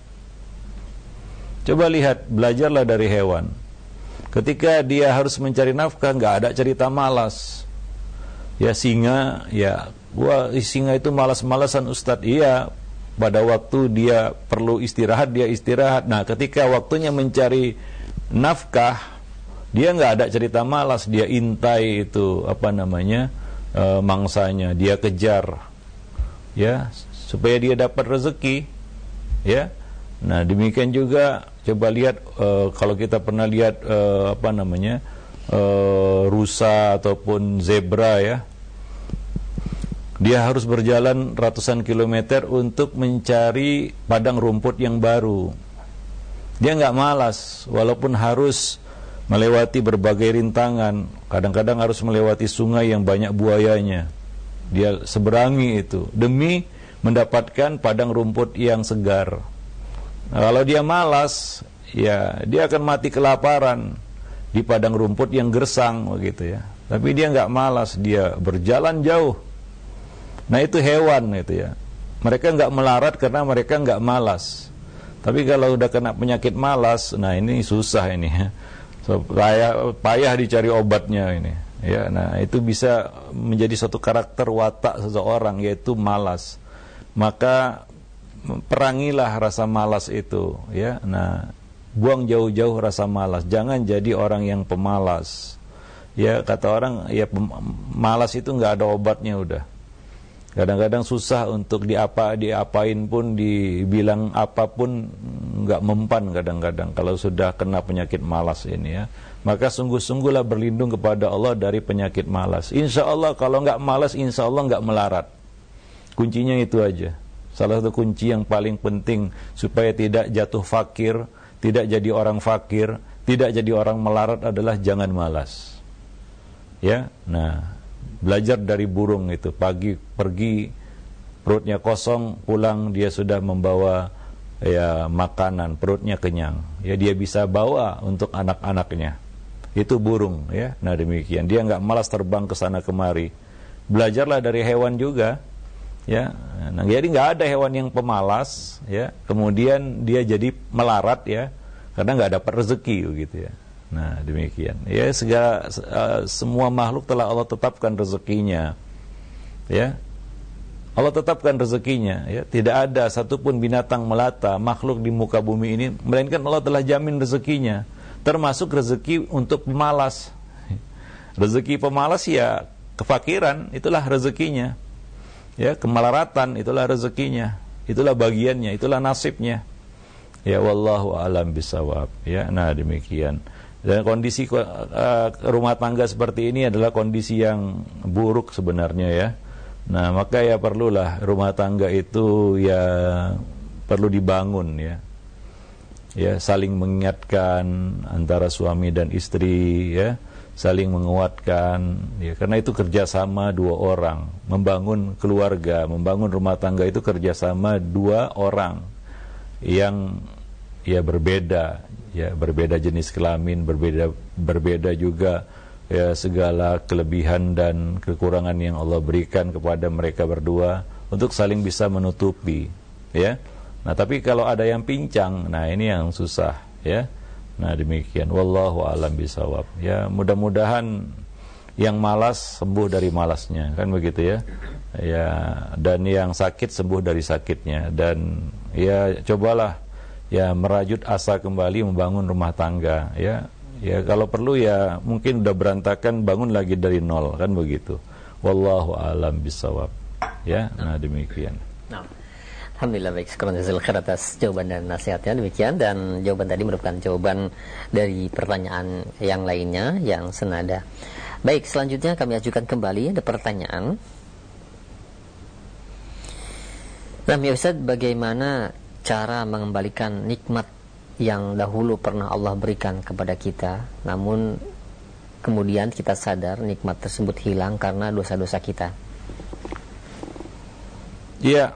[SPEAKER 1] Coba lihat, belajarlah dari hewan. Ketika dia harus mencari nafkah, nggak ada cerita malas. Ya singa, ya wah singa itu malas-malasan Ustadz. Iya, pada waktu dia perlu istirahat, dia istirahat. Nah, ketika waktunya mencari nafkah, dia nggak ada cerita malas, dia intai itu apa namanya e, mangsanya, dia kejar ya supaya dia dapat rezeki ya. Nah, demikian juga coba lihat e, kalau kita pernah lihat e, apa namanya e, rusa ataupun zebra ya, dia harus berjalan ratusan kilometer untuk mencari padang rumput yang baru. Dia nggak malas walaupun harus melewati berbagai rintangan, kadang-kadang harus melewati sungai yang banyak buayanya. Dia seberangi itu demi mendapatkan padang rumput yang segar. Nah, kalau dia malas, ya dia akan mati kelaparan di padang rumput yang gersang begitu ya. Tapi dia nggak malas, dia berjalan jauh. Nah itu hewan itu ya. Mereka nggak melarat karena mereka nggak malas. Tapi kalau udah kena penyakit malas, nah ini susah ini ya. So, payah, payah dicari obatnya ini. Ya, nah itu bisa menjadi suatu karakter watak seseorang, yaitu malas. Maka perangilah rasa malas itu, ya. Nah, buang jauh-jauh rasa malas. Jangan jadi orang yang pemalas. Ya, kata orang, ya malas itu nggak ada obatnya udah. Kadang-kadang susah untuk diapa diapain pun, dibilang apapun nggak mempan kadang-kadang kalau sudah kena penyakit malas ini ya. Maka sungguh-sungguhlah berlindung kepada Allah dari penyakit malas. Insya Allah kalau nggak malas, insya Allah nggak melarat. Kuncinya itu aja. Salah satu kunci yang paling penting supaya tidak jatuh fakir, tidak jadi orang fakir, tidak jadi orang melarat adalah jangan malas. Ya, nah. Belajar dari burung itu, pagi pergi perutnya kosong, pulang dia sudah membawa ya makanan, perutnya kenyang. Ya dia bisa bawa untuk anak-anaknya. Itu burung ya. Nah demikian, dia nggak malas terbang ke sana kemari. Belajarlah dari hewan juga ya. Nah, jadi nggak ada hewan yang pemalas ya. Kemudian dia jadi melarat ya, karena nggak dapat rezeki gitu ya. Nah demikian ya, segala uh, semua makhluk telah Allah tetapkan rezekinya ya. Allah tetapkan rezekinya ya. Tidak ada satupun binatang melata, makhluk di muka bumi ini, melainkan Allah telah jamin rezekinya, termasuk rezeki untuk pemalas. Rezeki pemalas ya kefakiran, itulah rezekinya ya. Kemelaratan itulah rezekinya, itulah bagiannya, itulah nasibnya ya. Wallahu a'lam bishawab ya. Nah demikian. Dan kondisi uh, rumah tangga seperti ini adalah kondisi yang buruk sebenarnya ya. Nah maka ya perlulah rumah tangga itu ya perlu dibangun ya. Ya saling mengingatkan antara suami dan istri ya, saling menguatkan ya, karena itu kerjasama dua orang. Membangun keluarga, membangun rumah tangga itu kerjasama dua orang yang ya berbeda. Ya, berbeda jenis kelamin, berbeda berbeda juga ya segala kelebihan dan kekurangan yang Allah berikan kepada mereka berdua untuk saling bisa menutupi ya. Nah, tapi kalau ada yang pincang, nah ini yang susah ya. Nah, demikian wallahu a'lam bishawab. Ya, mudah-mudahan yang malas sembuh dari malasnya, kan begitu ya. Ya, dan yang sakit sembuh dari sakitnya, dan ya cobalah ya merajut asa kembali membangun rumah tangga ya. Ya kalau perlu ya mungkin udah berantakan, bangun lagi dari nol, kan begitu. Wallahu a'lam bishawab ya. Nah demikian. Nah,
[SPEAKER 2] alhamdulillah, baik, syukur jazakallahu khair atas jawaban dan nasihatnya. Demikian, dan jawaban tadi merupakan jawaban dari pertanyaan yang lainnya yang senada. Baik, selanjutnya kami ajukan kembali ada pertanyaan. Nah, ya Ustaz, bagaimana cara mengembalikan nikmat yang dahulu pernah Allah berikan kepada kita, namun kemudian kita sadar nikmat tersebut hilang karena dosa-dosa kita?
[SPEAKER 1] Iya.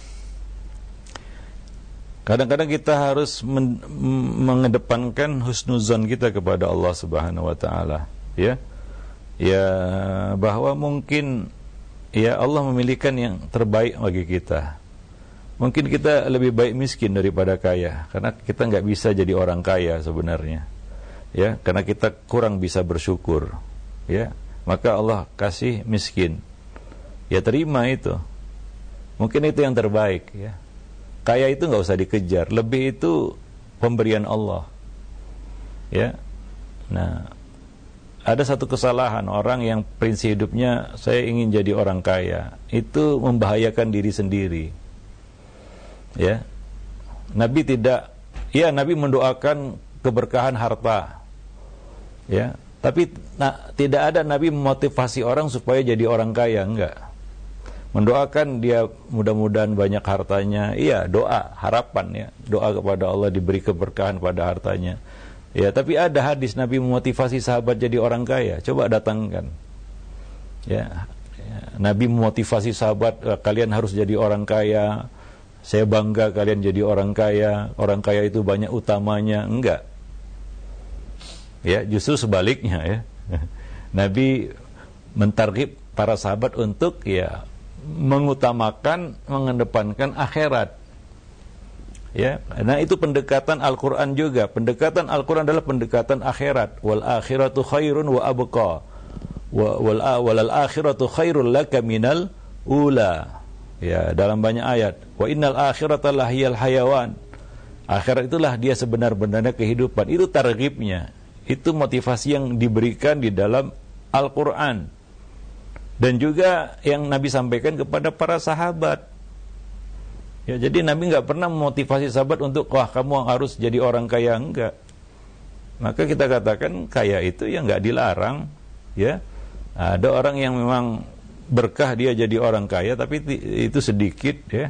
[SPEAKER 1] Kadang-kadang kita harus men- mengedepankan husnuzan kita kepada Allah Subhanahu wa taala, ya. Ya, bahwa mungkin ya Allah memilihkan yang terbaik bagi kita. Mungkin kita lebih baik miskin daripada kaya, karena kita nggak bisa jadi orang kaya sebenarnya, ya, karena kita kurang bisa bersyukur, ya. Maka Allah kasih miskin, ya terima itu. Mungkin itu yang terbaik, ya. Kaya itu nggak usah dikejar, lebih itu pemberian Allah, ya. Nah, ada satu kesalahan orang yang prinsip hidupnya saya ingin jadi orang kaya, itu membahayakan diri sendiri. Ya, Nabi tidak, ya Nabi mendoakan keberkahan harta, ya, tapi nah, tidak ada Nabi memotivasi orang supaya jadi orang kaya, enggak. Mendoakan dia mudah-mudahan banyak hartanya, iya doa, harapan ya, doa kepada Allah diberi keberkahan pada hartanya, Ya, tapi ada hadis Nabi memotivasi sahabat jadi orang kaya. Coba datangkan. Ya, ya Nabi memotivasi sahabat, kalian harus jadi orang kaya. Saya bangga kalian jadi orang kaya. Orang kaya itu banyak utamanya. Enggak. Ya, justru sebaliknya ya. Nabi mentarghib para sahabat untuk ya mengutamakan, mengedepankan akhirat. Ya, nah itu pendekatan Al-Quran juga. Pendekatan Al-Quran adalah pendekatan akhirat. Wal akhiratu khairun wa abqa. Wal wal akhiratu khairul laka minal ula. Ya, dalam banyak ayat. Wa innal akhirata lahiyal hayawan. Akhirat itulah dia sebenar-benarnya kehidupan. Itu targhibnya. Itu motivasi yang diberikan di dalam Al-Quran. Dan juga yang Nabi sampaikan kepada para sahabat. Ya, jadi Nabi nggak pernah memotivasi sahabat untuk wah kamu harus jadi orang kaya, enggak. Maka kita katakan kaya itu ya nggak dilarang, ya. Ada orang yang memang berkah dia jadi orang kaya, tapi itu sedikit, ya.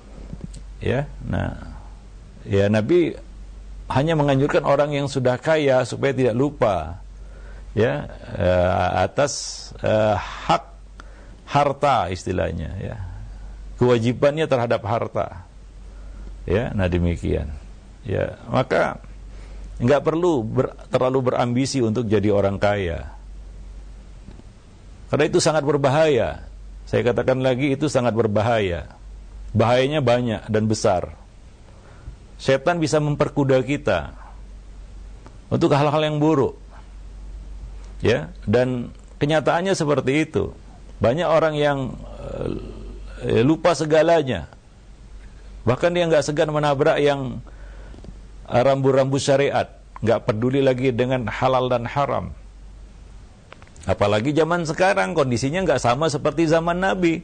[SPEAKER 1] Ya, nah, ya Nabi hanya menganjurkan orang yang sudah kaya supaya tidak lupa, ya, atas uh, hak harta istilahnya, ya. Kewajibannya terhadap harta. Ya, nah demikian. Ya, maka enggak perlu ber, terlalu berambisi untuk jadi orang kaya. Karena itu sangat berbahaya. Saya katakan lagi itu sangat berbahaya. Bahayanya banyak dan besar. Setan bisa memperkuda kita untuk hal-hal yang buruk. Ya, dan kenyataannya seperti itu. Banyak orang yang uh, lupa segalanya, bahkan dia nggak segan menabrak yang rambu-rambu syariat, nggak peduli lagi dengan halal dan haram. Apalagi zaman sekarang kondisinya nggak sama seperti zaman Nabi.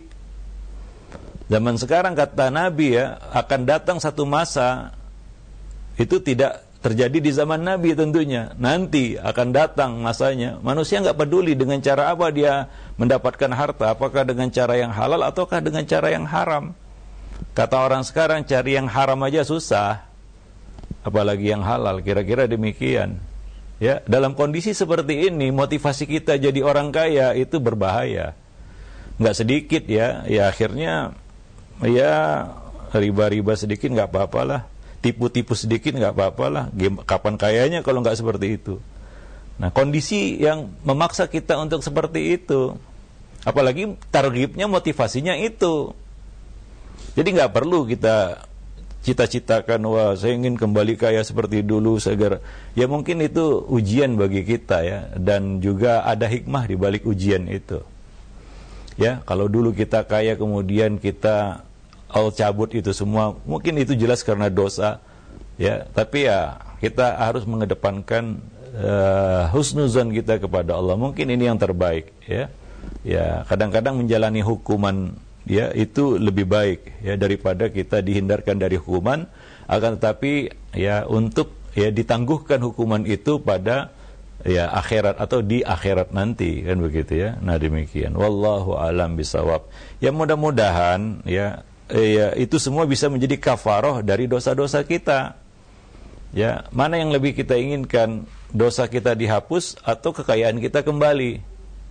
[SPEAKER 1] Zaman sekarang kata Nabi ya akan datang satu masa itu tidak terjadi di zaman Nabi tentunya. Nanti akan datang masanya manusia nggak peduli dengan cara apa dia mendapatkan harta, apakah dengan cara yang halal ataukah dengan cara yang haram. Kata orang sekarang cari yang haram aja susah, apalagi yang halal. Kira-kira demikian. Ya, dalam kondisi seperti ini motivasi kita jadi orang kaya itu berbahaya. Nggak sedikit ya, ya akhirnya ya riba-riba sedikit nggak apa-apalah. Tipu-tipu sedikit nggak apa-apa lah. Kapan kayanya kalau nggak seperti itu? Nah, kondisi yang memaksa kita untuk seperti itu, apalagi targetnya motivasinya itu. Jadi nggak perlu kita cita-citakan wah saya ingin kembali kaya seperti dulu segar. Ya mungkin itu ujian bagi kita ya, dan juga ada hikmah di balik ujian itu. Ya, kalau dulu kita kaya kemudian kita all cabut itu semua, mungkin itu jelas karena dosa, ya. Tapi ya kita harus mengedepankan uh, husnuzan kita kepada Allah. Mungkin ini yang terbaik, ya. Ya, kadang-kadang menjalani hukuman, ya, itu lebih baik, ya, daripada kita dihindarkan dari hukuman. Akan tetapi, ya, untuk ya ditangguhkan hukuman itu pada ya akhirat atau di akhirat nanti, kan begitu ya. Nah demikian. Wallahu alam bisawab. Ya mudah-mudahan, ya. Ya, itu semua bisa menjadi kafaroh dari dosa-dosa kita. Ya, mana yang lebih kita inginkan, dosa kita dihapus atau kekayaan kita kembali?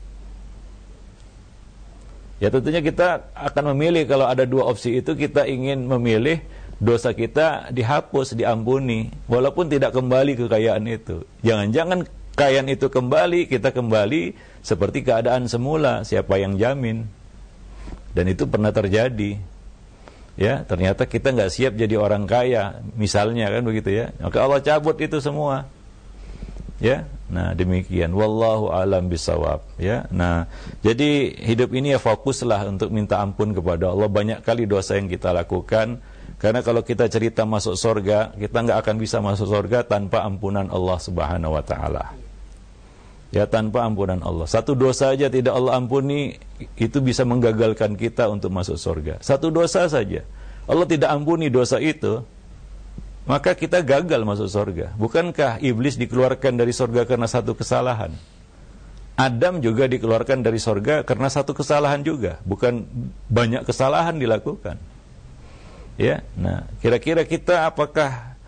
[SPEAKER 1] Ya, tentunya kita akan memilih kalau ada dua opsi itu, kita ingin memilih dosa kita dihapus, diampuni, walaupun tidak kembali kekayaan itu. Jangan-jangan kekayaan itu kembali, kita kembali seperti keadaan semula, siapa yang jamin? Dan itu pernah terjadi. Ya, ternyata kita nggak siap jadi orang kaya, misalnya, kan begitu ya. Maka Allah cabut itu semua. Ya, nah demikian. Wallahu alam bisawab. Ya, nah jadi hidup ini ya fokuslah untuk minta ampun kepada Allah. Banyak kali dosa yang kita lakukan. Karena kalau kita cerita masuk surga, kita nggak akan bisa masuk surga tanpa ampunan Allah Subhanahu Wa Taala. Ya, tanpa ampunan Allah. Satu dosa aja tidak Allah ampuni, itu bisa menggagalkan kita untuk masuk surga. Satu dosa saja Allah tidak ampuni dosa itu, maka kita gagal masuk surga. Bukankah iblis dikeluarkan dari surga karena satu kesalahan? Adam juga dikeluarkan dari surga karena satu kesalahan juga, bukan banyak kesalahan dilakukan. Ya, nah kira-kira kita apakah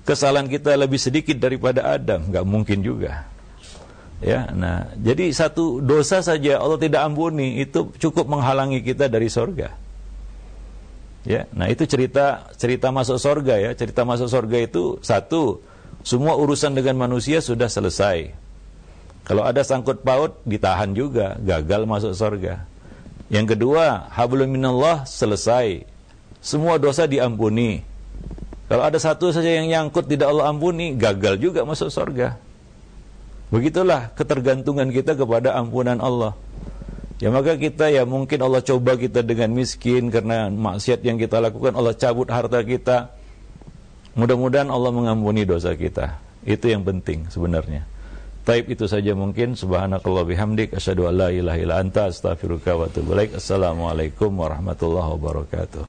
[SPEAKER 1] kesalahan kita lebih sedikit daripada Adam? Nggak mungkin juga. Ya, nah, jadi satu dosa saja Allah tidak ampuni, itu cukup menghalangi kita dari surga. Ya, nah itu cerita cerita masuk surga ya. Cerita masuk surga itu satu, semua urusan dengan manusia sudah selesai. Kalau ada sangkut paut ditahan juga, gagal masuk surga. Yang kedua, hablum minallah, selesai. Semua dosa diampuni. Kalau ada satu saja yang nyangkut tidak Allah ampuni, gagal juga masuk surga. Begitulah ketergantungan kita kepada ampunan Allah. Ya maka kita ya mungkin Allah coba kita dengan miskin karena maksiat yang kita lakukan, Allah cabut harta kita. Mudah-mudahan Allah mengampuni dosa kita. Itu yang penting sebenarnya. Taib itu saja mungkin. Subhanakallah bihamdik, asyhadu an la ilaha illa anta, astaghfiruka wa atubu ilaik. Assalamualaikum warahmatullahi wabarakatuh.